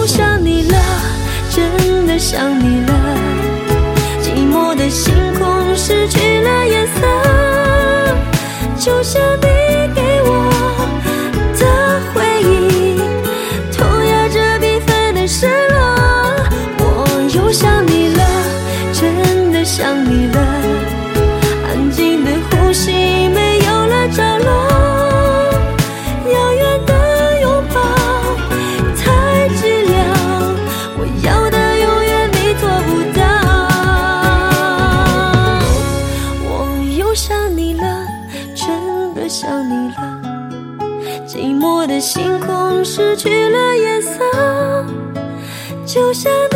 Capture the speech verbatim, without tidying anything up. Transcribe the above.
想你了，真的想你了。寂寞的星空失去了颜色，就像你给我的回忆，痛压着缤纷的失落。我又想你了，真的想你了。安静的呼吸没有了着落，遥远的拥抱太寂寥，我要的永远你做不到。我又想你了，真的想你了。寂寞的星空失去了颜色，就像